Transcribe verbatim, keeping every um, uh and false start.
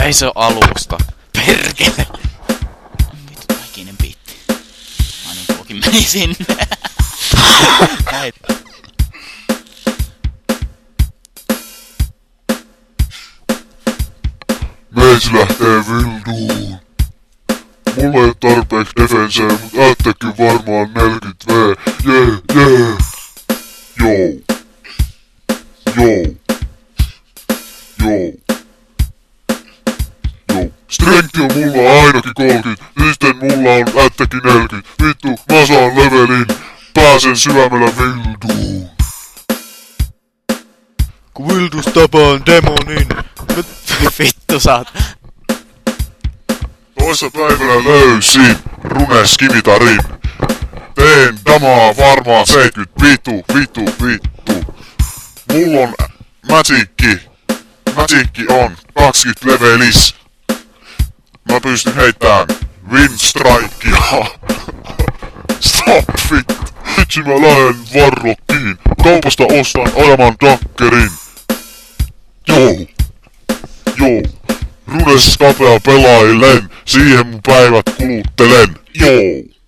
Nuorisoalusta. Perkele. Vittu kaikinen biitti. Mä niin tuokin meni sinne. Näet. Meis lähtee vilduun. Mulla ei oo tarpeeksi defensee, mut äättäkin varmaan neljäkymmentä V. Jee, jee. Jou. Jou. Jou. Jou. Strengthi on mulla ainakin kolmekymmentä, sitten mulla on ättäkin neljäkymmentä. Vittu, mä saan levelin. Pääsen syömällä vilduun. Kun vildus tapaan demonin. Vittu saat. Toissa päivänä löysin runes kimitarin. Teen damaa varmaan seitsemänkymmentä. Vitu, vitu, vittu. Mulla on magicki. Magicki on kaksikymmentä levelis. Mä pystyn heittämään windstrikea. Stop vittu. Vitsi mä lähen varrokkiin. Kaupasta ostan ajaman dakkerin. Joo. Joo. Runes kapea pelaillen. Siihen mun päivät kuluttelen. Joo.